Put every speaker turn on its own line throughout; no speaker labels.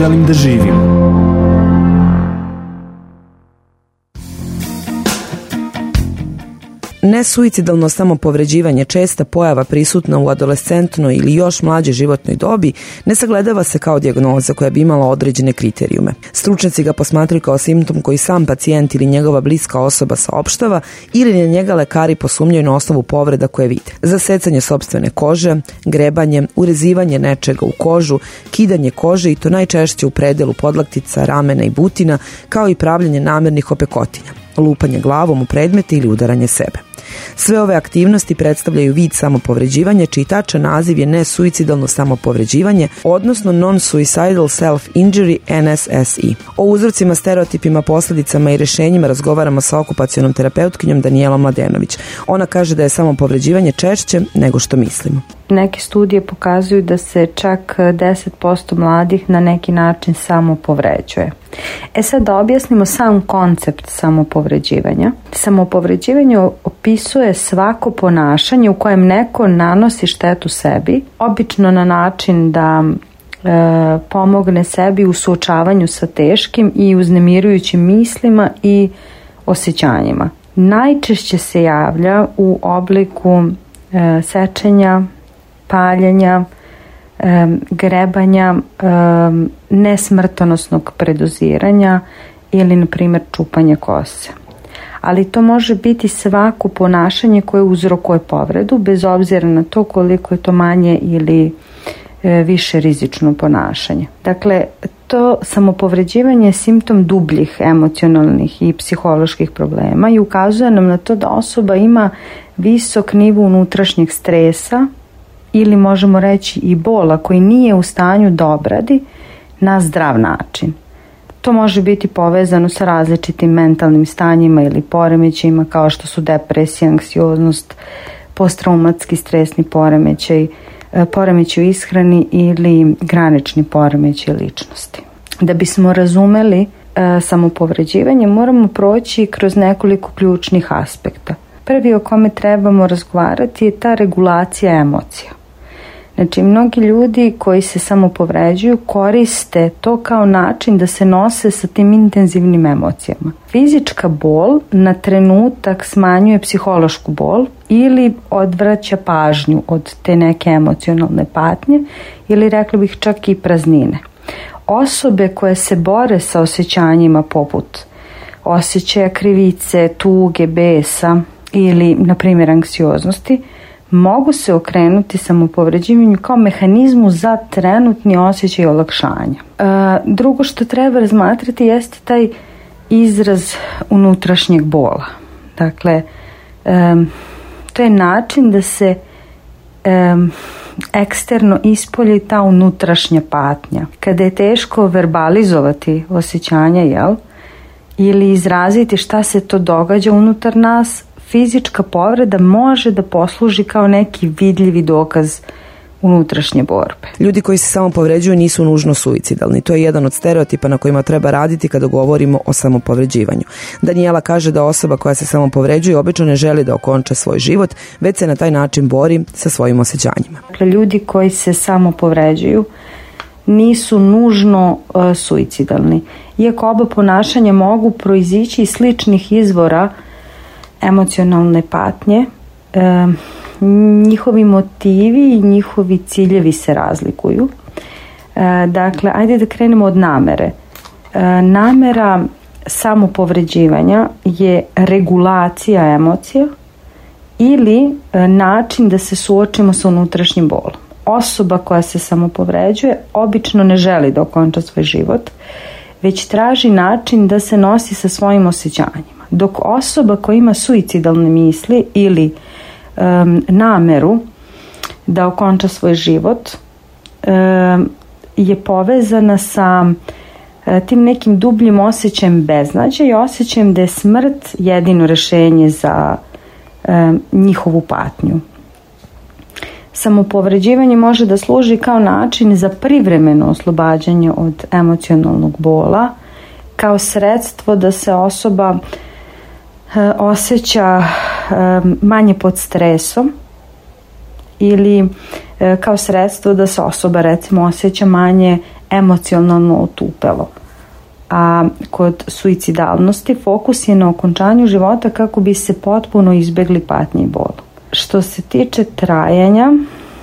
želim da živim.
Nesuicidalno samopovređivanje, česta pojava prisutna u adolescentnoj ili još mlađoj životnoj dobi, ne sagledava se kao dijagnoza koja bi imala određene kriterijume. Stručnjaci ga posmatraju kao simptom koji sam pacijent ili njegova bliska osoba saopštava ili na njega lekari posumnjaju na osnovu povreda koje vide. Zasecanje sopstvene kože, grebanje, urezivanje nečega u kožu, kidanje kože i to najčešće u predelu podlaktica, ramena i butina, kao i pravljanje namernih opekotinja, lupanje glavom u predmete ili udaranje sebe. Sve ove aktivnosti predstavljaju vid samopovređivanja, čiji tačan naziv je nesuicidalno samopovređivanje, odnosno non-suicidal self-injury, NSSI. O uzrocima, stereotipima, posljedicama i rješenjima razgovaramo sa okupacionom terapeutkinjom Danijelom Mladenović. Ona kaže da je samopovređivanje češće nego što mislimo.
Neke studije pokazuju da se čak 10% mladih na neki način samopovređuje. Sad da objasnimo sam koncept samopovređivanja. Samopovređivanje opisuje svako ponašanje u kojem neko nanosi štetu sebi, obično na način da pomogne sebi u suočavanju sa teškim i uznemirujućim mislima i osjećanjima. Najčešće se javlja u obliku sečenja, paljenja, grebanja, nesmrtonosnog predoziranja ili, na primjer, čupanja kose. Ali to može biti svako ponašanje koje uzrokuje povredu, bez obzira na to koliko je to manje ili više rizično ponašanje. Dakle, to samopovređivanje je simptom dubljih emocionalnih i psiholoških problema i ukazuje nam na to da osoba ima visok nivo unutrašnjeg stresa ili možemo reći i bola koji nije u stanju da obradi na zdrav način. To može biti povezano sa različitim mentalnim stanjima ili poremećajima kao što su depresija, anksioznost, posttraumatski stresni poremećaj, poremećaj u ishrani ili granični poremećaj ličnosti. Da bismo razumeli samopovređivanje, moramo proći kroz nekoliko ključnih aspekta. Prvi o kome trebamo razgovarati je ta regulacija emocija. Znači, mnogi ljudi koji se samopovređuju koriste to kao način da se nose sa tim intenzivnim emocijama. Fizička bol na trenutak smanjuje psihološku bol ili odvraća pažnju od te neke emocionalne patnje ili rekla bih čak i praznine. Osobe koje se bore sa osjećanjima poput osjećaja krivice, tuge, besa ili, na primjer, anksioznosti, mogu se okrenuti samopovređivanju kao mehanizmu za trenutni osjećaj olakšanja. Drugo što treba razmatrati jeste taj izraz unutrašnjeg bola. Dakle, to je način da se eksterno ispolji ta unutrašnja patnja. Kada je teško verbalizovati osjećanja, ili izraziti šta se to događa unutar nas, fizička povreda može da posluži kao neki vidljivi dokaz unutrašnje borbe.
Ljudi koji se samopovređuju nisu nužno suicidalni. To je jedan od stereotipa na kojima treba raditi kada govorimo o samopovređivanju. Danijela kaže da osoba koja se samopovređuje obično ne želi da okonča svoj život, već se na taj način bori sa svojim osjećanjima.
Dakle, ljudi koji se samopovređuju nisu nužno suicidalni. Iako oba ponašanja mogu proizići iz sličnih izvora emocionalne patnje, njihovi motivi i njihovi ciljevi se razlikuju. Dakle, ajde da krenemo od namere. Namera samopovređivanja je regulacija emocija ili način da se suočimo sa unutrašnjim bolom. Osoba koja se samopovređuje obično ne želi da okonča svoj život, već traži način da se nosi sa svojim osjećanjima. Dok osoba koja ima suicidalne misli ili nameru da okonča svoj život je povezana sa tim nekim dubljim osjećajem beznađa i osjećajem da je smrt jedino rješenje za njihovu patnju. Samopovređivanje može da služi kao način za privremeno oslobađanje od emocionalnog bola, kao sredstvo da se osoba osjeća manje pod stresom ili kao sredstvo da se osoba recimo osjeća manje emocionalno otupelo. A kod suicidalnosti fokus je na okončanju života kako bi se potpuno izbegli patnje i bol. Što se tiče trajanja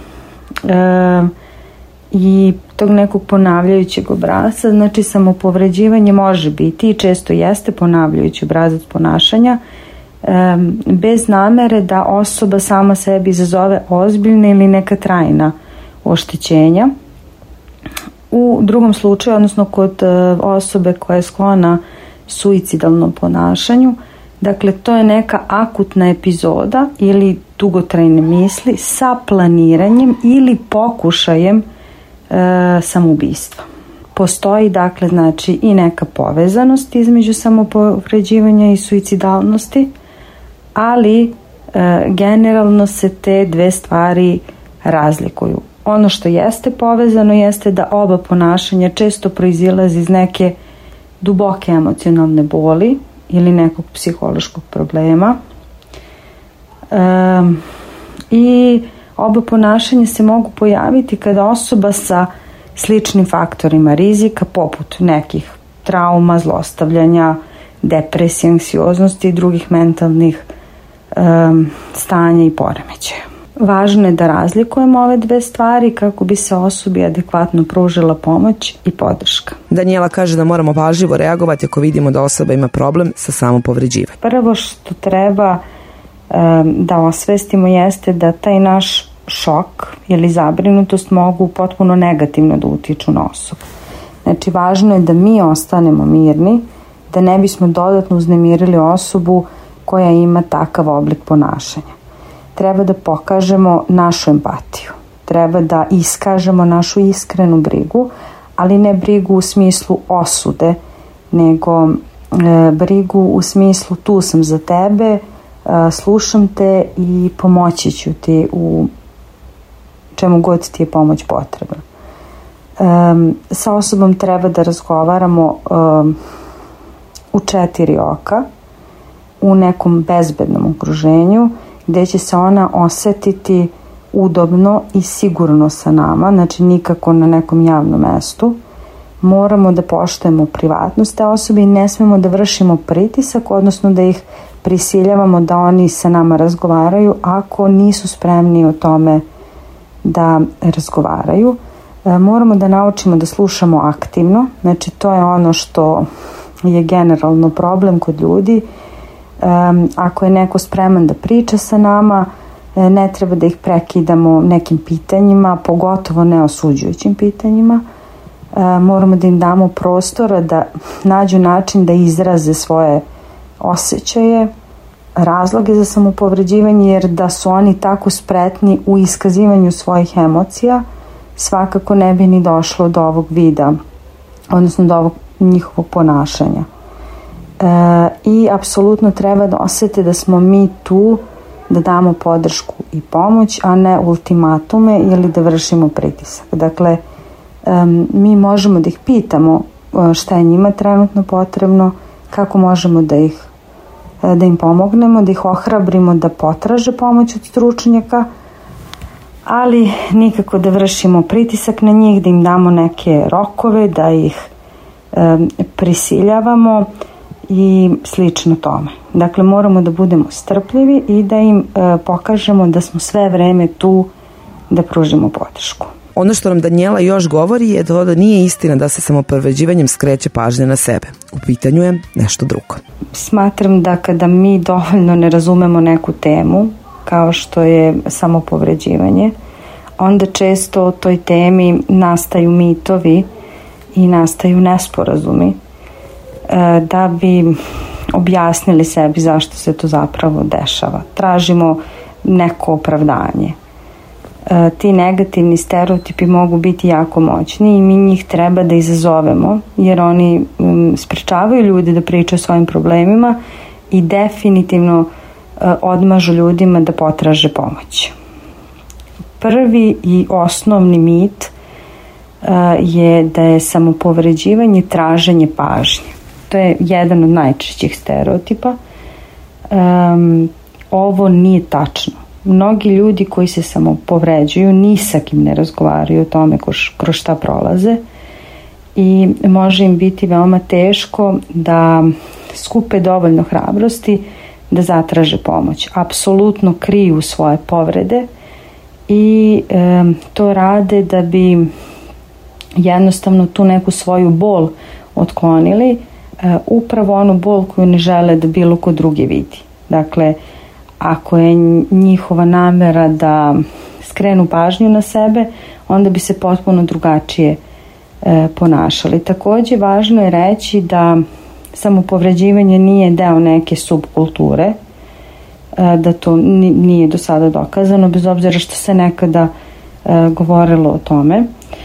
i tog nekog ponavljajućeg obrasca, znači samopovređivanje može biti i često jeste ponavljajući obrazac ponašanja bez namere da osoba sama sebi izazove ozbiljne ili neka trajna oštećenja. U drugom slučaju, odnosno kod osobe koja je sklona suicidalnom ponašanju, dakle to je neka akutna epizoda ili dugotrajne misli sa planiranjem ili pokušajem samoubistva. Postoji dakle znači i neka povezanost između samopovređivanja i suicidalnosti, ali generalno se te dve stvari razlikuju. Ono što jeste povezano jeste da oba ponašanja često proizilazi iz neke duboke emocionalne boli ili nekog psihološkog problema. I oba ponašanja se mogu pojaviti kada osoba sa sličnim faktorima rizika poput nekih trauma, zlostavljanja, depresije, anksioznosti i drugih mentalnih stanja i poremećaja. Važno je da razlikujemo ove dve stvari kako bi se osobi adekvatno pružila pomoć i podrška.
Daniela kaže da moramo pažljivo reagovati ako vidimo da osoba ima problem sa samopovređivanjem.
Prvo što treba da osvestimo jeste da taj naš šok ili zabrinutost mogu potpuno negativno da utiču na osobu. Znači, važno je da mi ostanemo mirni, da ne bismo dodatno uznemirili osobu koja ima takav oblik ponašanja. Treba da pokažemo našu empatiju, treba da iskažemo našu iskrenu brigu, ali ne brigu u smislu osude, nego brigu u smislu tu sam za tebe, slušam te i pomoći ću ti u čemu god ti je pomoć potrebna. Sa osobom treba da razgovaramo u 4 oka, u nekom bezbednom okruženju, gdje će se ona osjetiti udobno i sigurno sa nama, znači nikako na nekom javnom mestu. Moramo da poštujemo privatnost te osobe i ne smemo da vršimo pritisak, odnosno da ih prisiljavamo da oni sa nama razgovaraju ako nisu spremni o tome da razgovaraju. Moramo da naučimo da slušamo aktivno, znači to je ono što je generalno problem kod ljudi. Ako je neko spreman da priča sa nama, ne treba da ih prekidamo nekim pitanjima, pogotovo neosuđujućim pitanjima. Moramo da im damo prostora da nađu način da izraze svoje osjećaje, razloge za samopovređivanje, jer da su oni tako spretni u iskazivanju svojih emocija, svakako ne bi ni došlo do ovog vida, odnosno do ovog njihovog ponašanja. I apsolutno treba da osjete da smo mi tu da damo podršku i pomoć, a ne ultimatume ili da vršimo pritisak. Dakle, mi možemo da ih pitamo šta je njima trenutno potrebno, kako možemo da im pomognemo, da ih ohrabrimo da potraže pomoć od stručnjaka, ali nikako da vršimo pritisak na njih, da im damo neke rokove, da ih prisiljavamo i slično tome. Dakle, moramo da budemo strpljivi i da im pokažemo da smo sve vreme tu da pružimo podršku.
Ono što nam Daniela još govori je da nije istina da se samopovređivanjem skreće pažnja na sebe. U pitanju je nešto drugo.
Smatram da kada mi dovoljno ne razumemo neku temu, kao što je samopovređivanje, onda često o toj temi nastaju mitovi i nastaju nesporazumi da bi objasnili sebi zašto se to zapravo dešava. Tražimo neko opravdanje. Ti negativni stereotipi mogu biti jako moćni i mi njih treba da izazovemo, jer oni sprečavaju ljudi da pričaju o svojim problemima i definitivno odmažu ljudima da potraže pomoć. Prvi i osnovni mit je da je samopovređivanje traženje pažnje. To je jedan od najčešćih stereotipa. Ovo nije tačno. Mnogi ljudi koji se samopovređuju ni sa kim ne razgovaraju o tome kroz šta prolaze i može im biti veoma teško da skupe dovoljno hrabrosti da zatraže pomoć. Apsolutno kriju svoje povrede i to rade da bi jednostavno tu neku svoju bol otklonili, upravo onu bol koju ne žele da bilo ko drugi vidi. Dakle, ako je njihova namera da skrenu pažnju na sebe, onda bi se potpuno drugačije ponašali. Također važno je reći da samopovređivanje nije deo neke subkulture, da to nije do sada dokazano, bez obzira što se nekada govorilo o tome.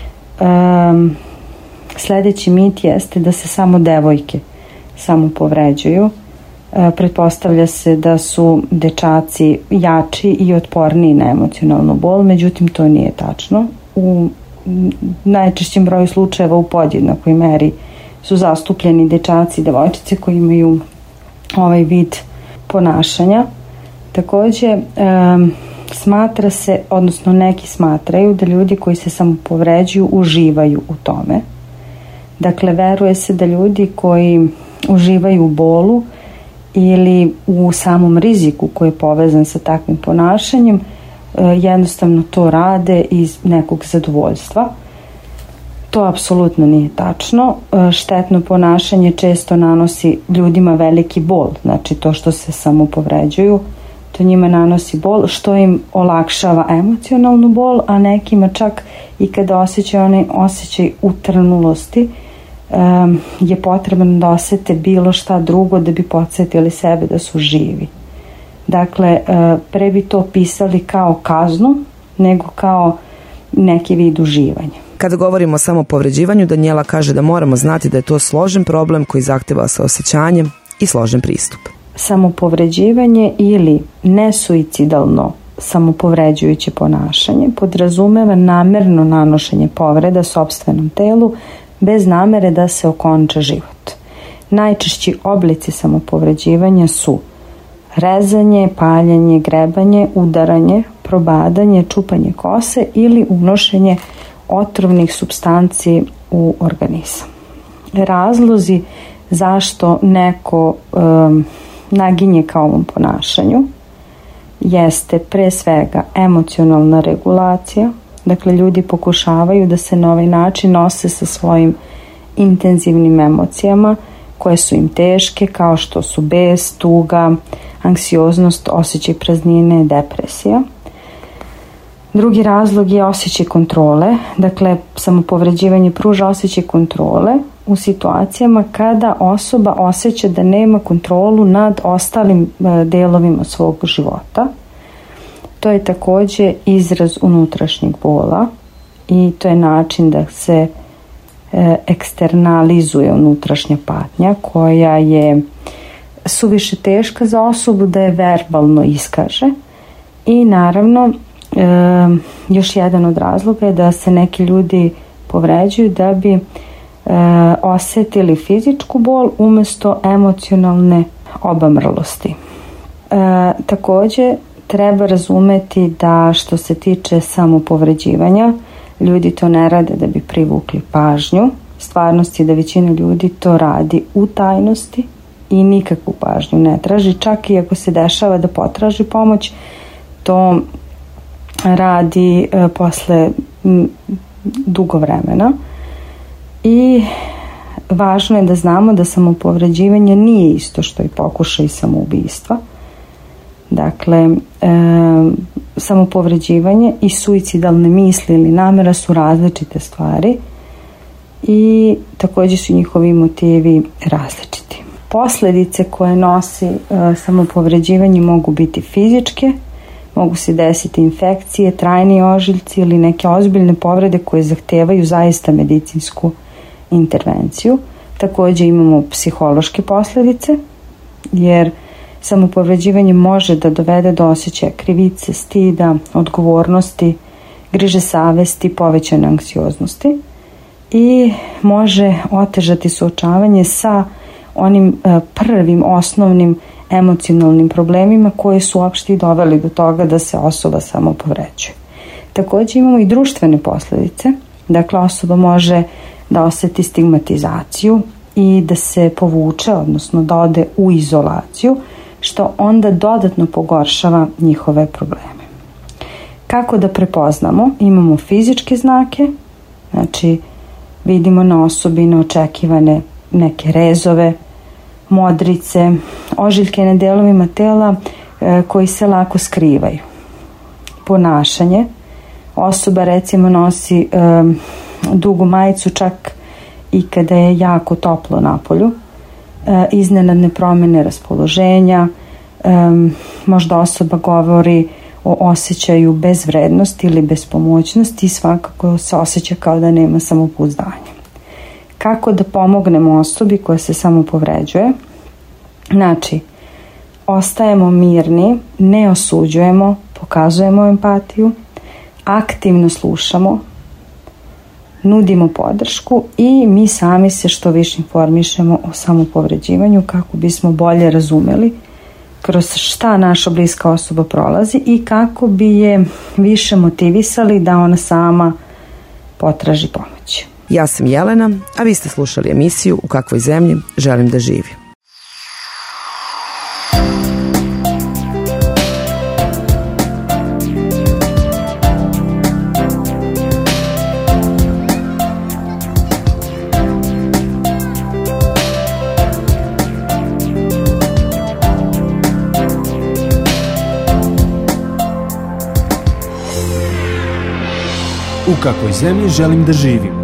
Sljedeći mit jeste da se samo devojke samopovređuju. Pretpostavlja se da su dečaci jači i otporniji na emocionalnu bol, međutim to nije tačno. U najčešćem broju slučajeva u podjednakoj meri su zastupljeni dečaci i devojčice koji imaju ovaj vid ponašanja. Također smatra se, odnosno neki smatraju da ljudi koji se samopovređuju uživaju u tome. Dakle, veruje se da ljudi koji uživaju u bolu ili u samom riziku koji je povezan sa takvim ponašanjem jednostavno to rade iz nekog zadovoljstva. To apsolutno nije tačno. Štetno ponašanje često nanosi ljudima veliki bol. Znači to što se samopovređuju, to njima nanosi bol, što im olakšava emocionalnu bol, a nekima čak i kada osjećaju onaj osjećaj utrnulosti, je potrebno da osjete bilo šta drugo da bi podsjetili sebe da su živi. Dakle, pre bi to pisali kao kaznu nego kao neki vid uživanja.
Kada govorimo o samopovređivanju, Danijela kaže da moramo znati da je to složen problem koji zahteva saosećanje i složen pristup.
Samopovređivanje ili nesuicidalno samopovređujuće ponašanje podrazumeva namerno nanošenje povreda sopstvenom telu bez namere da se okonča život. Najčešći oblici samopovređivanja su rezanje, paljenje, grebanje, udaranje, probadanje, čupanje kose ili unošenje otrovnih supstanci u organizam. Razlozi zašto neko naginje ka ovom ponašanju jeste pre svega emocionalna regulacija. Dakle, ljudi pokušavaju da se na ovaj način nose sa svojim intenzivnim emocijama koje su im teške, kao što su bes, tuga, anksioznost, osjećaj praznine, depresija. Drugi razlog je osjećaj kontrole. Dakle, samopovređivanje pruža osjećaj kontrole u situacijama kada osoba osjeća da nema kontrolu nad ostalim delovima svog života. To je također izraz unutrašnjeg bola i to je način da se eksternalizuje unutrašnja patnja koja je suviše teška za osobu da je verbalno iskaže. I naravno još jedan od razloga je da se neki ljudi povređuju da bi osjetili fizičku bol umjesto emocionalne obamrlosti. Također treba razumeti da što se tiče samopovređivanja, ljudi to ne rade da bi privukli pažnju. Stvarnost je da većina ljudi to radi u tajnosti i nikakvu pažnju ne traži. Čak i ako se dešava da potraži pomoć, to radi posle dugo vremena. I važno je da znamo da samopovređivanje nije isto što i pokušaj samoubistva. Dakle, samopovređivanje i suicidalne misli ili namjera su različite stvari i također su njihovi motivi različiti. Posljedice koje nosi samopovređivanje mogu biti fizičke, mogu se desiti infekcije, trajni ožiljci ili neke ozbiljne povrede koje zahtevaju zaista medicinsku intervenciju. Također imamo psihološke posljedice, jer samopovređivanje može da dovede do osjećaja krivice, stida, odgovornosti, griže savesti, povećane anksioznosti i može otežati suočavanje sa onim prvim osnovnim emocionalnim problemima koji su uopšte doveli do toga da se osoba samopovređuje. Također imamo i društvene posljedice. Dakle, osoba može da oseti stigmatizaciju i da se povuče, odnosno da ode u izolaciju, što onda dodatno pogoršava njihove probleme. Kako da prepoznamo? Imamo fizičke znake, znači vidimo na osobi neočekivane neke rezove, modrice, ožiljke na delovima tela koji se lako skrivaju. Ponašanje, osoba recimo nosi dugu majicu čak i kada je jako toplo napolju, iznenadne promjene raspoloženja, možda osoba govori o osjećaju bezvrednosti ili bespomoćnosti i svakako se osjeća kao da nema samopouzdanja. Kako da pomognemo osobi koja se samopovređuje? Znači, ostajemo mirni, ne osuđujemo, pokazujemo empatiju, aktivno slušamo, nudimo podršku i mi sami se što više informišemo o samopovređivanju kako bismo bolje razumeli kroz šta naša bliska osoba prolazi i kako bi je više motivisali da ona sama potraži pomoć.
Ja sam Jelena, a vi ste slušali emisiju U kakvoj zemlji želim da živim.
U kakvoj zemlji želim da živim.